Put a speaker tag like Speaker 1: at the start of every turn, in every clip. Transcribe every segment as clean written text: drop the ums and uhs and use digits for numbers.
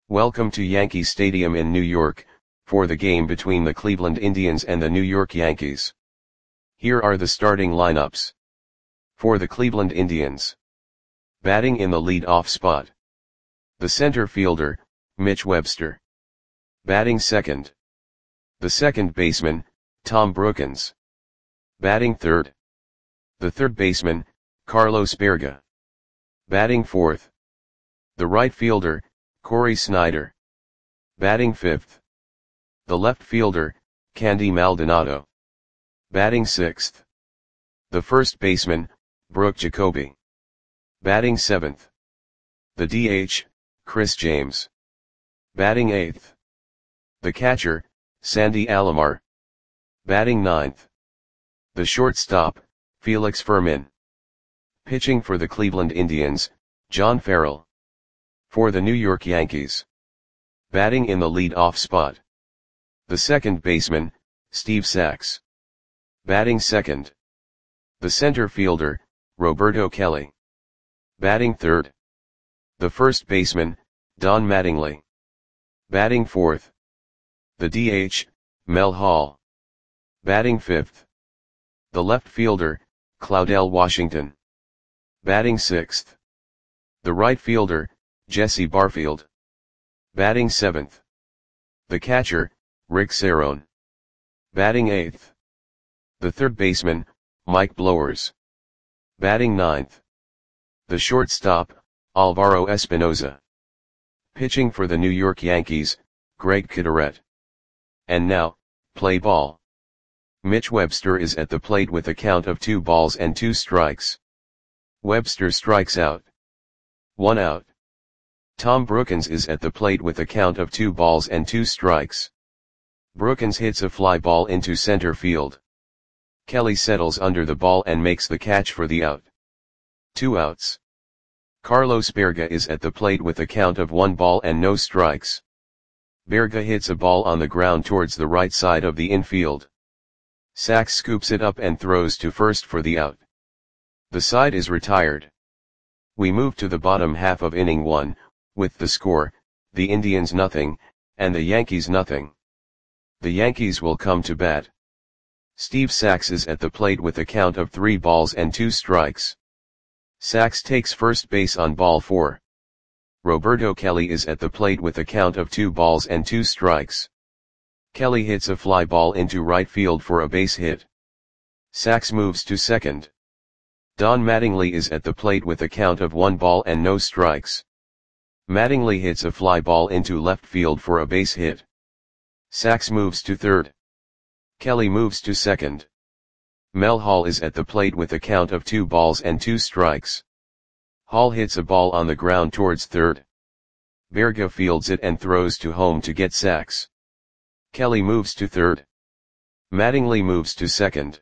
Speaker 1: Welcome to Yankee Stadium in New York, for the game between the Cleveland Indians and the New York Yankees. Here are the starting lineups. For the Cleveland Indians. Batting in the lead-off spot. The center fielder, Mitch Webster. Batting second. The second baseman, Tom Brookens. Batting third. The third baseman, Carlos Baerga. Batting fourth. The right fielder, Cory Snyder. Batting fifth. The left fielder, Candy Maldonado. Batting sixth. The first baseman, Brooke Jacoby. Batting seventh. The DH, Chris James. Batting eighth. The catcher, Sandy Alomar. Batting ninth. The shortstop, Felix Fermin. Pitching for the Cleveland Indians, John Farrell. For the New York Yankees. Batting in the lead-off spot. The second baseman, Steve Sax. Batting second. The center fielder, Roberto Kelly. Batting third. The first baseman, Don Mattingly. Batting fourth. The DH, Mel Hall. Batting fifth. The left fielder, Claudell Washington. Batting sixth. The right fielder, Jesse Barfield. Batting seventh. The catcher, Rick Cerone. Batting eighth. The third baseman, Mike Blowers. Batting ninth. The shortstop, Alvaro Espinoza. Pitching for the New York Yankees, Greg Cadorette. And now, play ball. Mitch Webster is at the plate with a count of 2 balls and 2 strikes. Webster strikes out. 1 out. Tom Brookens is at the plate with a count of 2 balls and 2 strikes. Brookens hits a fly ball into center field. Kelly settles under the ball and makes the catch for the out. 2 outs. Carlos Baerga is at the plate with a count of 1 ball and no strikes. Baerga hits a ball on the ground towards the right side of the infield. Sax scoops it up and throws to first for the out. The side is retired. We move to the bottom half of inning 1, with the score, the Indians nothing, and the Yankees nothing. The Yankees will come to bat. Steve Sax is at the plate with a count of 3 balls and 2 strikes. Sax takes first base on ball 4. Roberto Kelly is at the plate with a count of 2 balls and 2 strikes. Kelly hits a fly ball into right field for a base hit. Sax moves to second. Don Mattingly is at the plate with a count of 1 ball and no strikes. Mattingly hits a fly ball into left field for a base hit. Sax moves to third. Kelly moves to second. Mel Hall is at the plate with a count of 2 balls and 2 strikes. Hall hits a ball on the ground towards third. Baerga fields it and throws to home to get Sax. Kelly moves to third. Mattingly moves to second.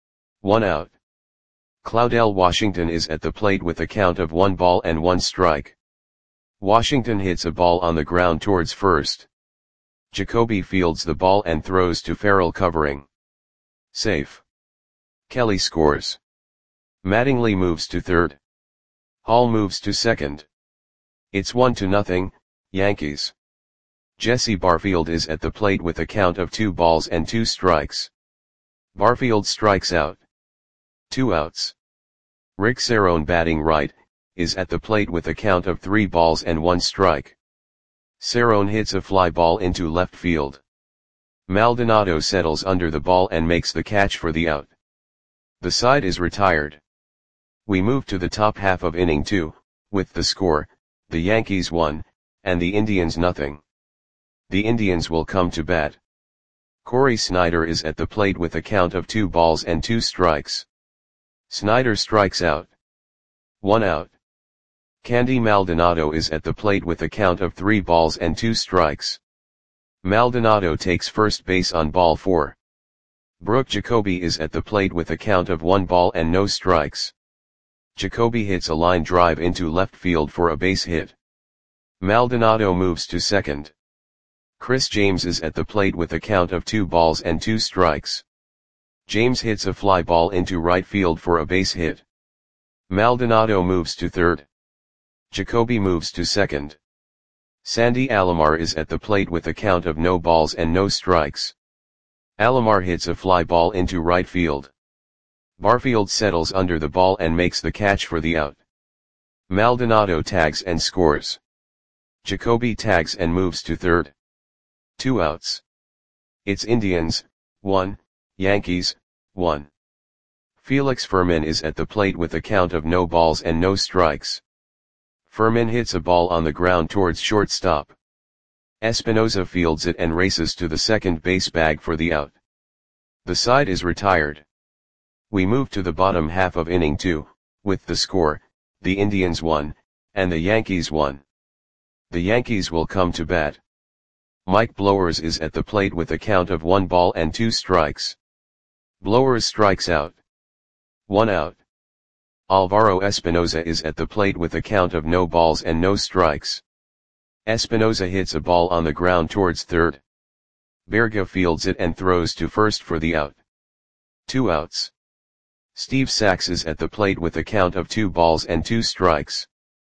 Speaker 1: 1 out. Claudell Washington is at the plate with a count of 1 ball and 1 strike. Washington hits a ball on the ground towards first. Jacoby fields the ball and throws to Farrell covering. Safe. Kelly scores. Mattingly moves to third. Hall moves to second. It's 1-0, Yankees. Jesse Barfield is at the plate with a count of 2 balls and 2 strikes. Barfield strikes out. 2 outs. Rick Cerone, batting right, is at the plate with a count of 3 balls and 1 strike. Cerone hits a fly ball into left field. Maldonado settles under the ball and makes the catch for the out. The side is retired. We move to the top half of inning 2, with the score, the Yankees 1, and the Indians nothing. The Indians will come to bat. Cory Snyder is at the plate with a count of 2 balls and 2 strikes. Snyder strikes out. 1 out. Candy Maldonado is at the plate with a count of 3 balls and 2 strikes. Maldonado takes first base on ball 4. Brooke Jacoby is at the plate with a count of 1 ball and no strikes. Jacoby hits a line drive into left field for a base hit. Maldonado moves to second. Chris James is at the plate with a count of 2 balls and 2 strikes. James hits a fly ball into right field for a base hit. Maldonado moves to third. Jacoby moves to second. Sandy Alomar is at the plate with a count of no balls and no strikes. Alomar hits a fly ball into right field. Barfield settles under the ball and makes the catch for the out. Maldonado tags and scores. Jacoby tags and moves to third. 2 outs. It's Indians, 1, Yankees, 1. Felix Fermin is at the plate with a count of no balls and no strikes. Fermin hits a ball on the ground towards shortstop. Espinoza fields it and races to the second base bag for the out. The side is retired. We move to the bottom half of inning 2, with the score, the Indians 1, and the Yankees 1. The Yankees will come to bat. Mike Blowers is at the plate with a count of 1 ball and 2 strikes. Blowers strikes out. 1 out. Alvaro Espinoza is at the plate with a count of no balls and no strikes. Espinoza hits a ball on the ground towards third. Berga fields it and throws to first for the out. 2 outs. Steve Sax is at the plate with a count of 2 balls and 2 strikes.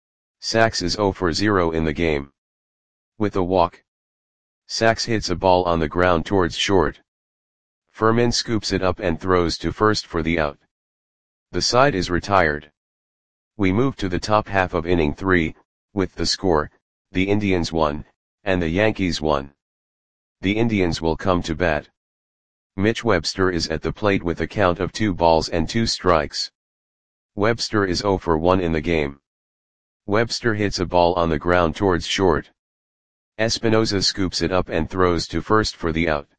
Speaker 1: Sax is 0 for 0 in the game. With a walk. Sax hits a ball on the ground towards short. Fermin scoops it up and throws to first for the out. The side is retired. We move to the top half of inning 3, with the score, the Indians 1, and the Yankees 1. The Indians will come to bat. Mitch Webster is at the plate with a count of 2 balls and 2 strikes. Webster is 0 for 1 in the game. Webster hits a ball on the ground towards short. Espinoza scoops it up and throws to first for the out.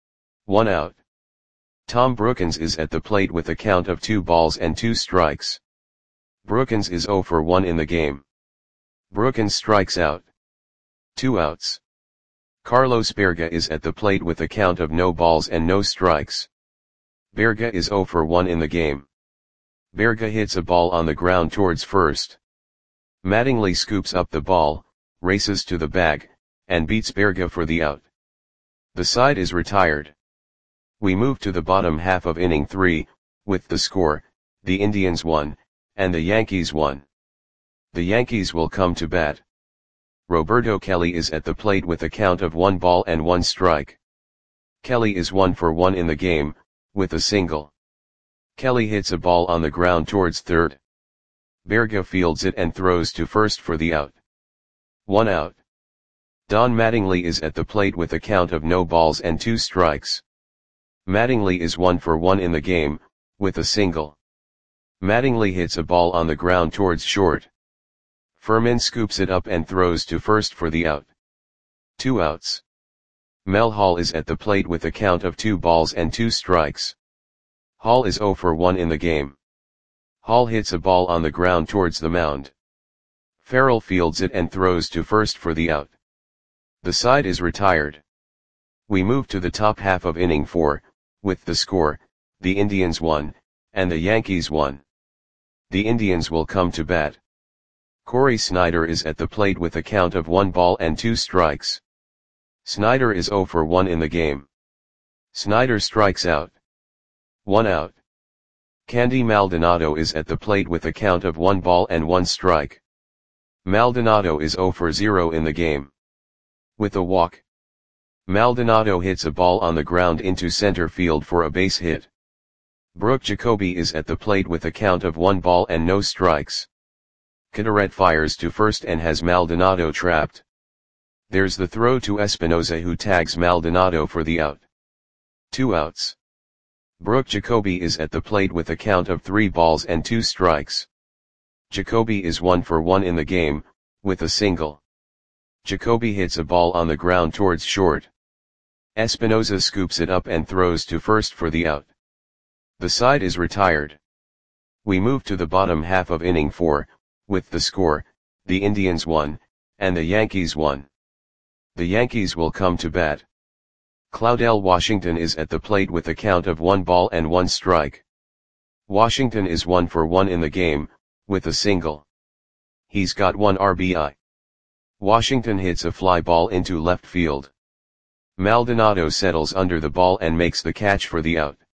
Speaker 1: 1 out. Tom Brookins is at the plate with a count of 2 balls and 2 strikes. Brookins is 0 for 1 in the game. Brookins strikes out. 2 outs. Carlos Berga is at the plate with a count of no balls and no strikes. Berga is 0 for 1 in the game. Berga hits a ball on the ground towards first. Mattingly scoops up the ball, races to the bag, and beats Berga for the out. The side is retired. We move to the bottom half of inning 3, with the score, the Indians 1, and the Yankees 1. The Yankees will come to bat. Roberto Kelly is at the plate with a count of 1 ball and 1 strike. Kelly is 1 for 1 in the game, with a single. Kelly hits a ball on the ground towards third. Berga fields it and throws to first for the out. 1 out. Don Mattingly is at the plate with a count of no balls and 2 strikes. Mattingly is 1 for 1 in the game, with a single. Mattingly hits a ball on the ground towards short. Fermin scoops it up and throws to first for the out. 2 outs. Mel Hall is at the plate with a count of 2 balls and 2 strikes. Hall is 0 for 1 in the game. Hall hits a ball on the ground towards the mound. Farrell fields it and throws to first for the out. The side is retired. We move to the top half of inning 4, with the score, the Indians 1, and the Yankees 1. The Indians will come to bat. Corey Snyder is at the plate with a count of 1 ball and 2 strikes. Snyder is 0 for 1 in the game. Snyder strikes out. 1 out. Candy Maldonado is at the plate with a count of 1 ball and 1 strike. Maldonado is 0 for 0 in the game. With a walk. Maldonado hits a ball on the ground into center field for a base hit. Brooke Jacoby is at the plate with a count of 1 ball and no strikes. Caderet fires to first and has Maldonado trapped. There's the throw to Espinoza who tags Maldonado for the out. 2 outs. Brooke Jacoby is at the plate with a count of 3 balls and 2 strikes. Jacoby is 1 for 1 in the game, with a single. Jacoby hits a ball on the ground towards short. Espinoza scoops it up and throws to first for the out. The side is retired. We move to the bottom half of inning 4, with the score, the Indians 1, and the Yankees 1. The Yankees will come to bat. Claudel Washington is at the plate with a count of 1 ball and 1 strike. Washington is 1 for 1 in the game, with a single. He's got 1 RBI. Washington hits a fly ball into left field. Maldonado settles under the ball and makes the catch for the out.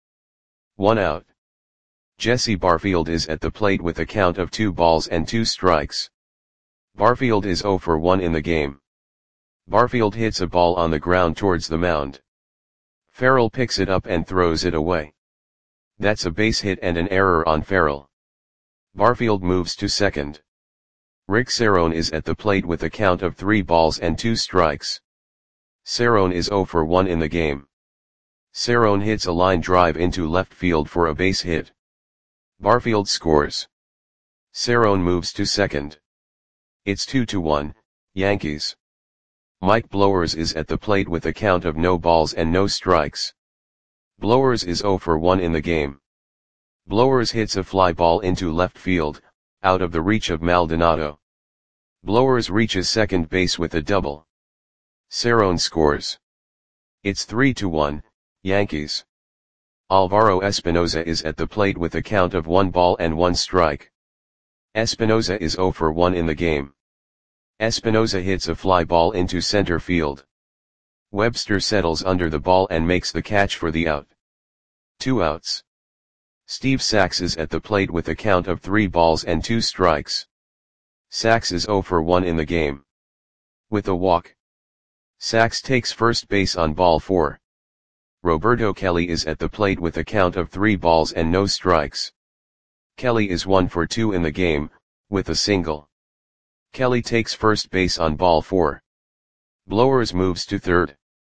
Speaker 1: 1 out. Jesse Barfield is at the plate with a count of 2 balls and 2 strikes. Barfield is 0 for 1 in the game. Barfield hits a ball on the ground towards the mound. Farrell picks it up and throws it away. That's a base hit and an error on Farrell. Barfield moves to second. Rick Cerrone is at the plate with a count of 3 balls and 2 strikes. Cerrone is 0 for 1 in the game. Cerrone hits a line drive into left field for a base hit. Barfield scores. Cerrone moves to second. It's 2-1, Yankees. Mike Blowers is at the plate with a count of no balls and no strikes. Blowers is 0 for 1 in the game. Blowers hits a fly ball into left field, out of the reach of Maldonado. Blowers reaches second base with a double. Cerrone scores. It's 3-1, Yankees. Alvaro Espinoza is at the plate with a count of 1 ball and 1 strike. Espinoza is 0 for 1 in the game. Espinoza hits a fly ball into center field. Webster settles under the ball and makes the catch for the out. 2 outs. Steve Sax is at the plate with a count of 3 balls and 2 strikes. Sax is 0 for 1 in the game. With a walk. Sax takes first base on ball 4. Roberto Kelly is at the plate with a count of 3 balls and no strikes. Kelly is 1 for 2 in the game, with a single. Kelly takes first base on ball 4. Blowers moves to third.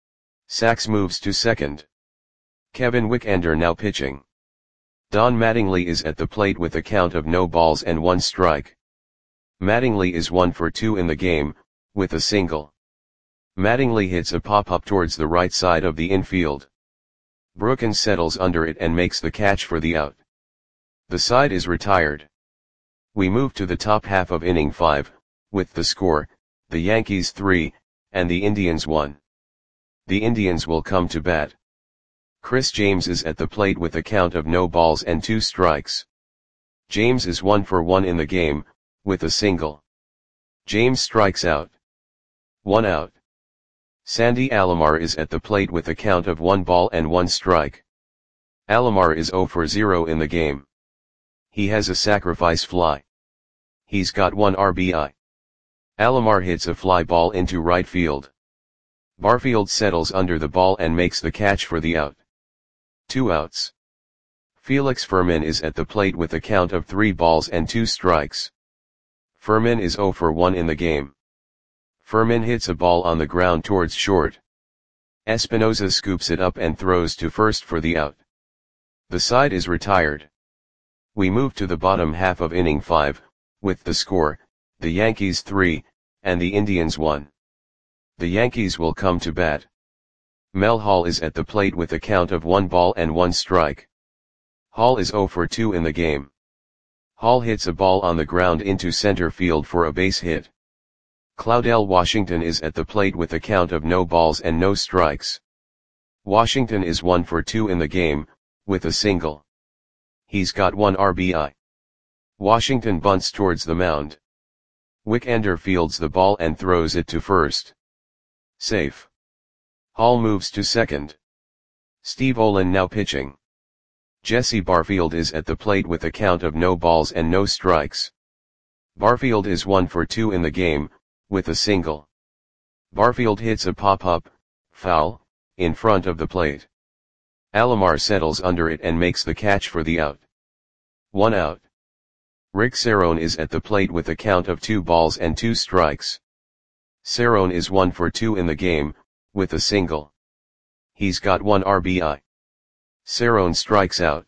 Speaker 1: Sax moves to second. Kevin Wickender now pitching. Don Mattingly is at the plate with a count of no balls and 1 strike. Mattingly is 1 for 2 in the game, with a single. Mattingly hits a pop-up towards the right side of the infield. Brookins settles under it and makes the catch for the out. The side is retired. We move to the top half of inning 5, with the score, the Yankees 3, and the Indians 1. The Indians will come to bat. Chris James is at the plate with a count of no balls and 2 strikes. James is 1 for 1 in the game, with a single. James strikes out. 1 out. Sandy Alomar is at the plate with a count of 1 ball and 1 strike. Alomar is 0 for 0 in the game. He has a sacrifice fly. He's got 1 RBI. Alomar hits a fly ball into right field. Barfield settles under the ball and makes the catch for the out. 2 outs. Felix Fermin is at the plate with a count of 3 balls and 2 strikes. Fermin is 0 for 1 in the game. Fermin hits a ball on the ground towards short. Espinoza scoops it up and throws to first for the out. The side is retired. We move to the bottom half of inning 5, with the score, the Yankees 3, and the Indians 1. The Yankees will come to bat. Mel Hall is at the plate with a count of 1 ball and 1 strike. Hall is 0 for 2 in the game. Hall hits a ball on the ground into center field for a base hit. Claudell Washington is at the plate with a count of no balls and no strikes. Washington is 1 for 2 in the game, with a single. He's got 1 RBI. Washington bunts towards the mound. Wickender fields the ball and throws it to first. Safe. Hall moves to second. Steve Olin now pitching. Jesse Barfield is at the plate with a count of no balls and no strikes. Barfield is 1 for 2 in the game, with a single. Barfield hits a pop-up, foul, in front of the plate. Alomar settles under it and makes the catch for the out. 1 out. Rick Cerrone is at the plate with a count of 2 balls and 2 strikes. Cerrone is 1 for 2 in the game, with a single. He's got 1 RBI. Cerrone strikes out.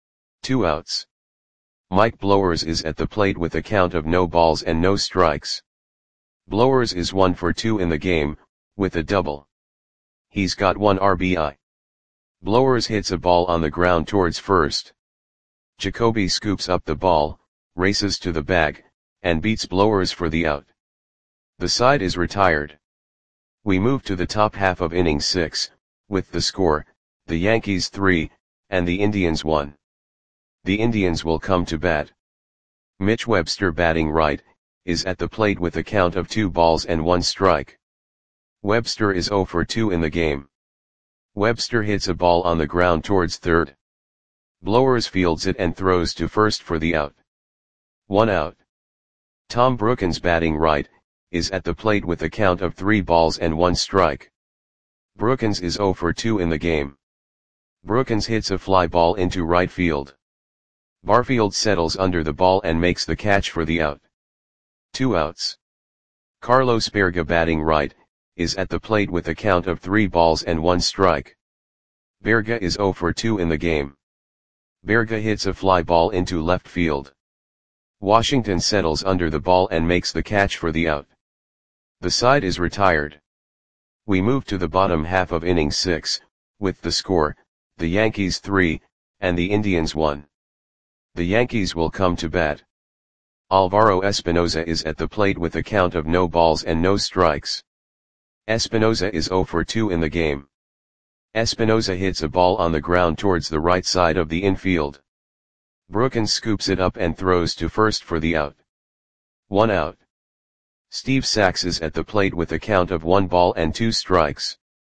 Speaker 1: 2 outs. Mike Blowers is at the plate with a count of no balls and no strikes. Blowers is 1 for 2 in the game, with a double. He's got 1 RBI. Blowers hits a ball on the ground towards first. Jacoby scoops up the ball, races to the bag, and beats Blowers for the out. The side is retired. We move to the top half of inning 6, with the score, the Yankees 3, and the Indians 1. The Indians will come to bat. Mitch Webster batting right, is at the plate with a count of 2 balls and 1 strike. Webster is 0 for 2 in the game. Webster hits a ball on the ground towards third. Blowers fields it and throws to first for the out. 1 out. Tom Brookins batting right, is at the plate with a count of 3 balls and 1 strike. Brookins is 0 for 2 in the game. Brookins hits a fly ball into right field. Barfield settles under the ball and makes the catch for the out. 2 outs. Carlos Berga, batting right, is at the plate with a count of 3 balls and 1 strike. Berga is 0 for 2 in the game. Berga hits a fly ball into left field. Washington settles under the ball and makes the catch for the out. The side is retired. We move to the bottom half of inning 6, with the score, the Yankees 3, and the Indians 1. The Yankees will come to bat. Alvaro Espinoza is at the plate with a count of no balls and no strikes. Espinoza is 0 for 2 in the game. Espinoza hits a ball on the ground towards the right side of the infield. Brookins scoops it up and throws to first for the out. 1 out. Steve Sax is at the plate with a count of 1 ball and 2 strikes.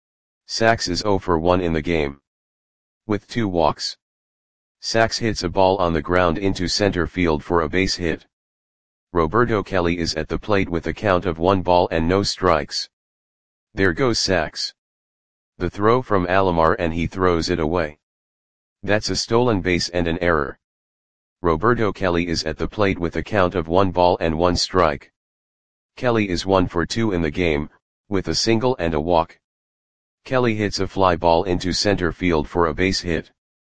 Speaker 1: Sax is 0 for 1 in the game. With 2 walks. Sax hits a ball on the ground into center field for a base hit. Roberto Kelly is at the plate with a count of 1 ball and no strikes. There goes Sax. The throw from Alomar and he throws it away. That's a stolen base and an error. Roberto Kelly is at the plate with a count of 1 ball and 1 strike. Kelly is 1 for 2 in the game, with a single and a walk. Kelly hits a fly ball into center field for a base hit.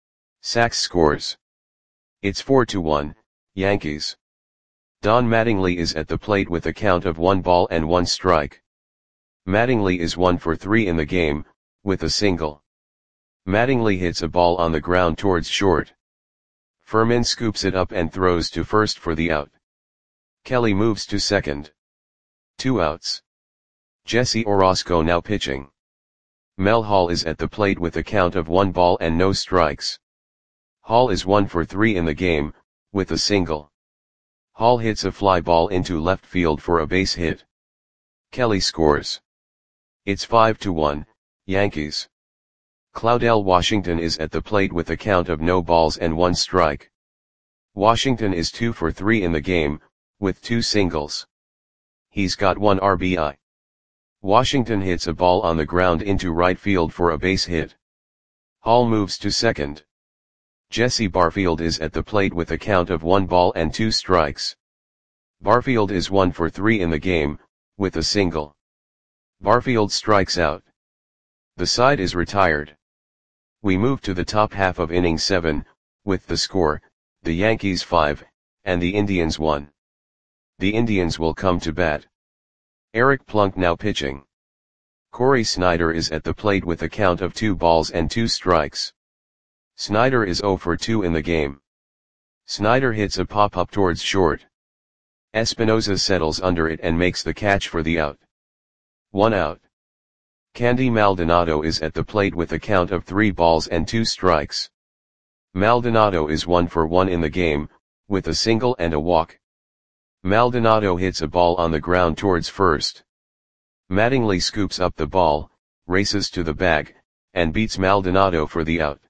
Speaker 1: Sax scores. It's 4-1, Yankees. Don Mattingly is at the plate with a count of 1 ball and 1 strike. Mattingly is 1 for 3 in the game, with a single. Mattingly hits a ball on the ground towards short. Furman scoops it up and throws to first for the out. Kelly moves to second. 2 outs. Jesse Orosco now pitching. Mel Hall is at the plate with a count of 1 ball and no strikes. Hall is 1 for 3 in the game, with a single. Hall hits a fly ball into left field for a base hit. Kelly scores. It's 5-1, Yankees. Claudel Washington is at the plate with a count of no balls and 1 strike. Washington is 2 for 3 in the game, with 2 singles. He's got 1 RBI. Washington hits a ball on the ground into right field for a base hit. Hall moves to second. Jesse Barfield is at the plate with a count of 1 ball and 2 strikes. Barfield is 1 for 3 in the game, with a single. Barfield strikes out. The side is retired. We move to the top half of inning 7, with the score, the Yankees 5, and the Indians 1. The Indians will come to bat. Eric Plunk now pitching. Corey Snyder is at the plate with a count of 2 balls and 2 strikes. Snyder is 0 for 2 in the game. Snyder hits a pop-up towards short. Espinoza settles under it and makes the catch for the out. 1 out. Candy Maldonado is at the plate with a count of 3 balls and 2 strikes. Maldonado is 1 for 1 in the game, with a single and a walk. Maldonado hits a ball on the ground towards first. Mattingly scoops up the ball, races to the bag, and beats Maldonado for the out.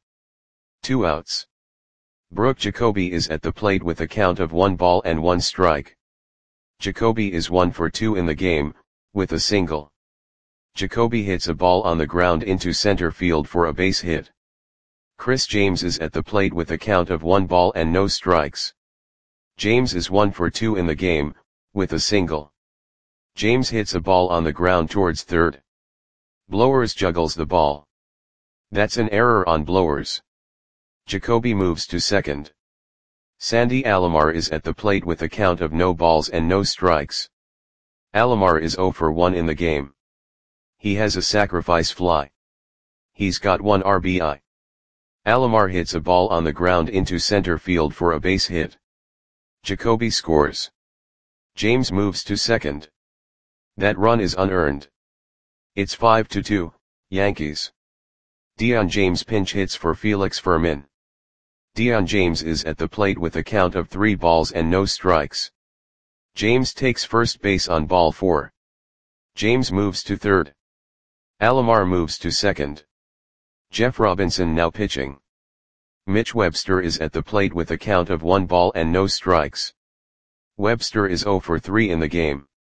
Speaker 1: 2 outs. Brooke Jacoby is at the plate with a count of 1 ball and 1 strike. Jacoby is 1 for 2 in the game, with a single. Jacoby hits a ball on the ground into center field for a base hit. Chris James is at the plate with a count of 1 ball and no strikes. James is 1 for 2 in the game, with a single. James hits a ball on the ground towards third. Blowers juggles the ball. That's an error on Blowers. Jacoby moves to second. Sandy Alomar is at the plate with a count of no balls and no strikes. Alomar is 0 for 1 in the game. He has a sacrifice fly. He's got 1 RBI. Alomar hits a ball on the ground into center field for a base hit. Jacoby scores. James moves to second. That run is unearned. It's 5-2, Yankees. Dion James pinch hits for Felix Fermin. Dion James is at the plate with a count of 3 balls and no strikes. James takes first base on ball 4. James moves to third. Alomar moves to second. Jeff Robinson now pitching. Mitch Webster is at the plate with a count of 1 ball and no strikes. Webster is 0 for 3 in the game.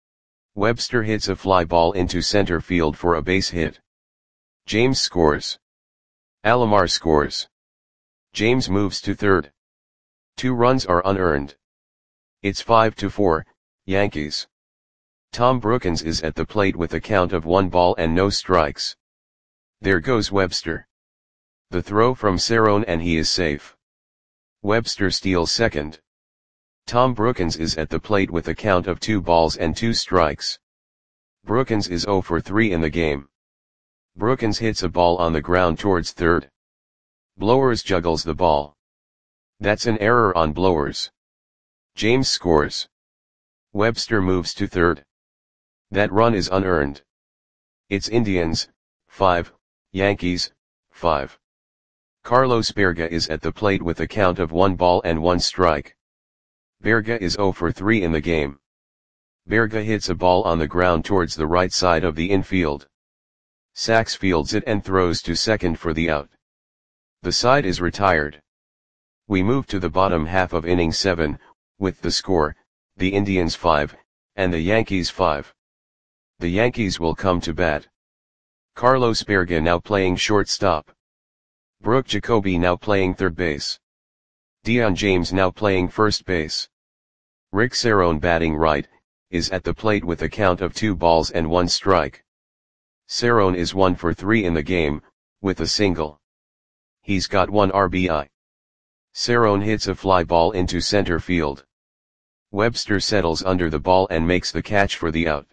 Speaker 1: Webster hits a fly ball into center field for a base hit. James scores. Alomar scores. James moves to third. 2 runs are unearned. It's 5-4, Yankees. Tom Brookens is at the plate with a count of 1 ball and no strikes. There goes Webster. The throw from Cerrone and he is safe. Webster steals second. Tom Brookens is at the plate with a count of 2 balls and 2 strikes. Brookens is 0 for 3 in the game. Brookens hits a ball on the ground towards third. Blowers juggles the ball. That's an error on Blowers. James scores. Webster moves to third. That run is unearned. It's Indians, 5, Yankees, 5. Carlos Berga is at the plate with a count of 1 ball and 1 strike. Berga is 0 for 3 in the game. Berga hits a ball on the ground towards the right side of the infield. Sachs fields it and throws to second for the out. The side is retired. We move to the bottom half of inning 7, with the score, the Indians 5, and the Yankees 5. The Yankees will come to bat. Carlos Berga now playing shortstop. Brooke Jacoby now playing third base. Dion James now playing first base. Rick Cerrone batting right, is at the plate with a count of 2 balls and 1 strike. Cerrone is 1 for 3 in the game, with a single. He's got 1 RBI. Cerrone hits a fly ball into center field. Webster settles under the ball and makes the catch for the out.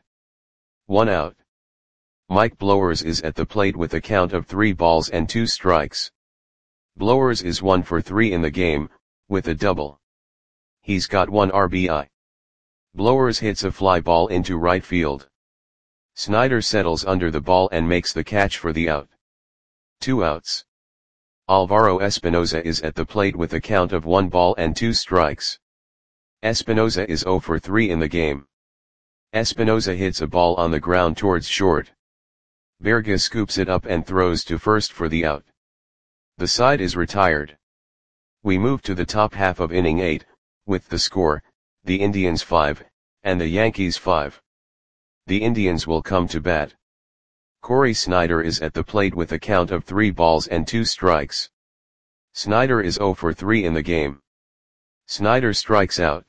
Speaker 1: 1 out. Mike Blowers is at the plate with a count of 3 balls and 2 strikes. Blowers is 1 for 3 in the game, with a double. He's got 1 RBI. Blowers hits a fly ball into right field. Snyder settles under the ball and makes the catch for the out. 2 outs. Alvaro Espinoza is at the plate with a count of 1 ball and 2 strikes. Espinoza is 0 for 3 in the game. Espinoza hits a ball on the ground towards short. Berga scoops it up and throws to first for the out. The side is retired. We move to the top half of inning 8, with the score, the Indians 5, and the Yankees 5. The Indians will come to bat. Corey Snyder is at the plate with a count of 3 balls and 2 strikes. Snyder is 0 for 3 in the game. Snyder strikes out.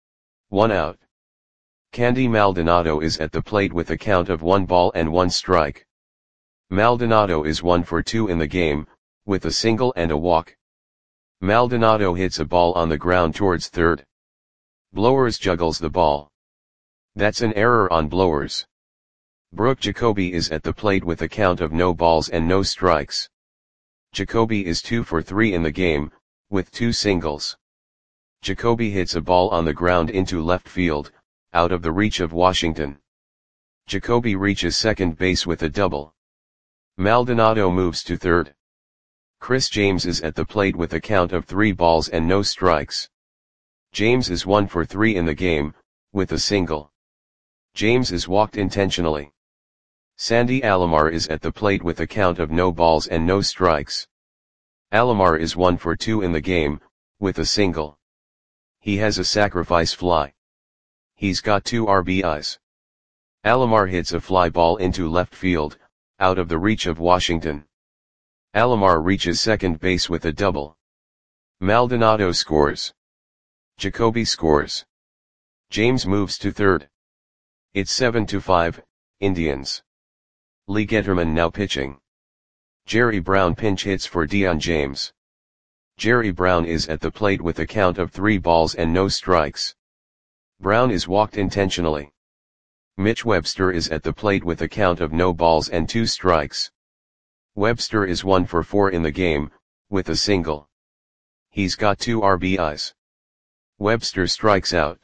Speaker 1: 1 out. Candy Maldonado is at the plate with a count of 1 ball and 1 strike. Maldonado is 1 for 2 in the game, with a single and a walk. Maldonado hits a ball on the ground towards third. Blowers juggles the ball. That's an error on Blowers. Brooke Jacoby is at the plate with a count of no balls and no strikes. Jacoby is 2 for 3 in the game, with 2 singles. Jacoby hits a ball on the ground into left field, out of the reach of Washington. Jacoby reaches second base with a double. Maldonado moves to third. Chris James is at the plate with a count of 3 balls and no strikes. James is 1 for 3 in the game, with a single. James is walked intentionally. Sandy Alomar is at the plate with a count of no balls and no strikes. Alomar is 1 for 2 in the game, with a single. He has a sacrifice fly. He's got 2 RBIs. Alomar hits a fly ball into left field, out of the reach of Washington. Alomar reaches second base with a double. Maldonado scores. Jacoby scores. James moves to third. It's 7-5, Indians. Lee Getterman now pitching. Jerry Brown pinch hits for Dion James. Jerry Brown is at the plate with a count of 3 balls and no strikes. Brown is walked intentionally. Mitch Webster is at the plate with a count of no balls and 2 strikes. Webster is 1 for 4 in the game, with a single. He's got 2 RBIs. Webster strikes out.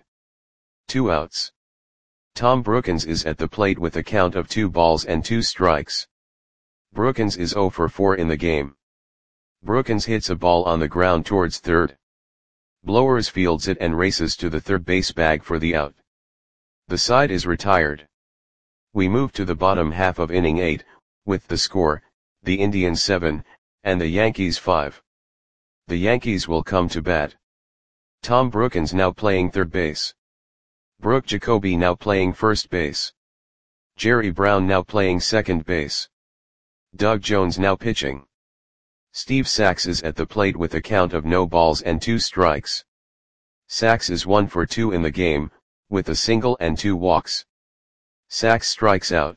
Speaker 1: 2 outs. Tom Brookens is at the plate with a count of 2 balls and 2 strikes. Brookens is 0 for 4 in the game. Brookens hits a ball on the ground towards third. Blowers fields it and races to the third base bag for the out. The side is retired. We move to the bottom half of inning 8, with the score, the Indians 7, and the Yankees 5. The Yankees will come to bat. Tom Brookens now playing third base. Brooke Jacoby now playing first base. Jerry Brown now playing second base. Doug Jones now pitching. Steve Sax is at the plate with a count of no balls and 2 strikes. Sax is 1 for 2 in the game, with a single and 2 walks. Sax strikes out.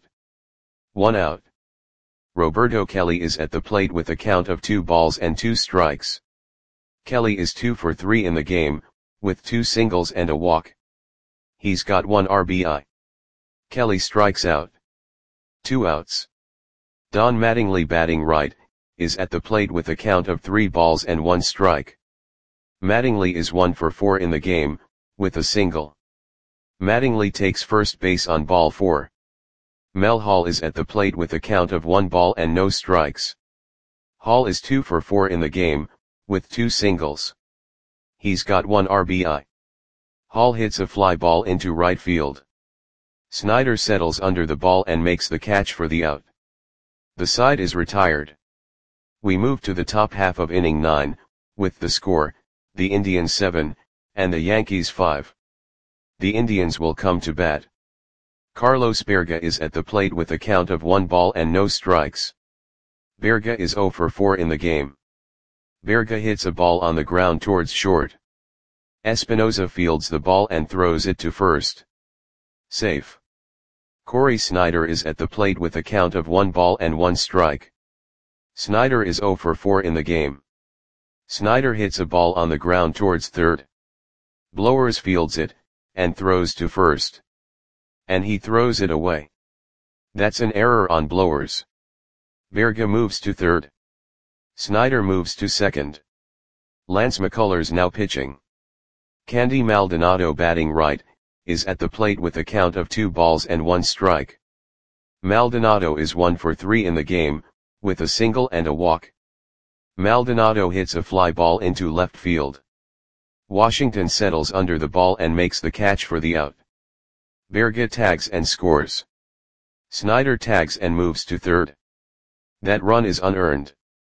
Speaker 1: 1 out. Roberto Kelly is at the plate with a count of 2 balls and 2 strikes. Kelly is 2 for 3 in the game, with 2 singles and a walk. He's got 1 RBI. Kelly strikes out. 2 outs. Don Mattingly batting right, is at the plate with a count of 3 balls and 1 strike. Mattingly is 1 for 4 in the game, with a single. Mattingly takes first base on ball 4. Mel Hall is at the plate with a count of 1 ball and no strikes. Hall is 2 for 4 in the game, with 2 singles. He's got 1 RBI. Hall hits a fly ball into right field. Snyder settles under the ball and makes the catch for the out. The side is retired. We move to the top half of inning 9, with the score, the Indians 7, and the Yankees 5. The Indians will come to bat. Carlos Berga is at the plate with a count of 1 ball and no strikes. Berga is 0 for 4 in the game. Berga hits a ball on the ground towards short. Espinosa fields the ball and throws it to first. Safe. Corey Snyder is at the plate with a count of 1 ball and 1 strike. Snyder is 0 for 4 in the game. Snyder hits a ball on the ground towards third. Blowers fields it, and throws to first. And he throws it away. That's an error on Blowers. Berga moves to third. Snyder moves to second. Lance McCullers now pitching. Candy Maldonado batting right, is at the plate with a count of 2 balls and 1 strike. Maldonado is 1 for 3 in the game, with a single and a walk. Maldonado hits a fly ball into left field. Washington settles under the ball and makes the catch for the out. Berga tags and scores. Snyder tags and moves to third. That run is unearned.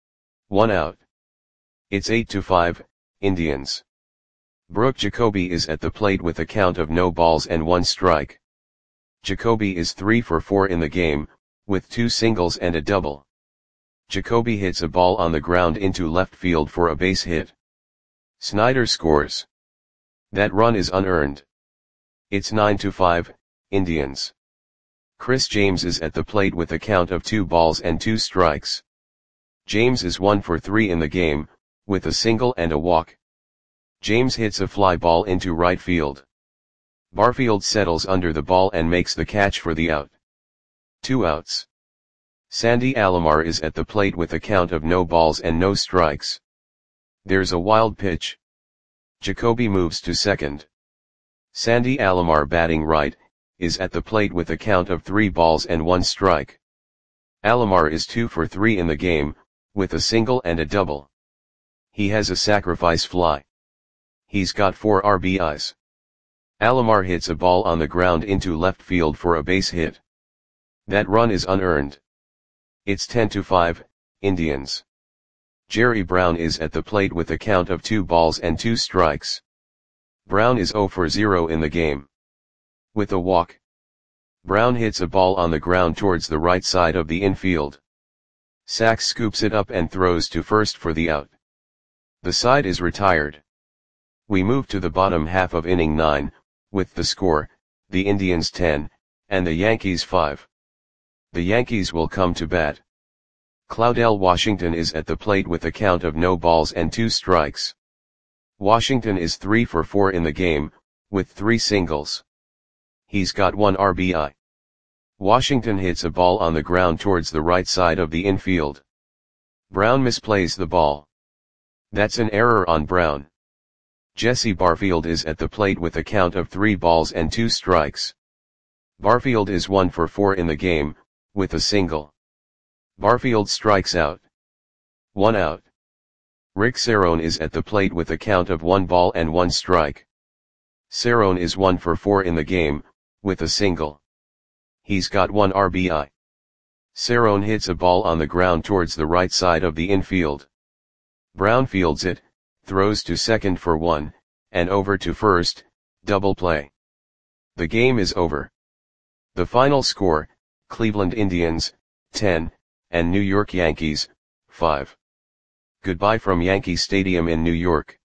Speaker 1: 1 out. It's 8-5, Indians. Brooke Jacoby is at the plate with a count of no balls and 1 strike. Jacoby is 3 for 4 in the game, with 2 singles and a double. Jacoby hits a ball on the ground into left field for a base hit. Snyder scores. That run is unearned. It's 9-5, Indians. Chris James is at the plate with a count of 2 balls and 2 strikes. James is 1 for 3 in the game, with a single and a walk. James hits a fly ball into right field. Barfield settles under the ball and makes the catch for the out. 2 outs. Sandy Alomar is at the plate with a count of no balls and no strikes. There's a wild pitch. Jacoby moves to second. Sandy Alomar batting right, is at the plate with a count of 3 balls and 1 strike. Alomar is 2 for 3 in the game, with a single and a double. He has a sacrifice fly. He's got 4 RBIs. Alomar hits a ball on the ground into left field for a base hit. That run is unearned. It's 10-5, Indians. Jerry Brown is at the plate with a count of 2 balls and 2 strikes. Brown is 0 for 0 in the game. With a walk. Brown hits a ball on the ground towards the right side of the infield. Sax scoops it up and throws to first for the out. The side is retired. We move to the bottom half of inning 9, with the score, the Indians 10, and the Yankees 5. The Yankees will come to bat. Claudell Washington is at the plate with a count of no balls and 2 strikes. Washington is 3 for 4 in the game, with 3 singles. He's got 1 RBI. Washington hits a ball on the ground towards the right side of the infield. Brown misplays the ball. That's an error on Brown. Jesse Barfield is at the plate with a count of 3 balls and 2 strikes. Barfield is 1 for 4 in the game, with a single. Barfield strikes out. 1 out. Rick Cerrone is at the plate with a count of 1 ball and 1 strike. Cerrone is 1 for 4 in the game, with a single. He's got 1 RBI. Cerrone hits a ball on the ground towards the right side of the infield. Brown fields it, throws to second for 1, and over to first, double play. The game is over. The final score, Cleveland Indians, 10, and New York Yankees, 5. Goodbye from Yankee Stadium in New York.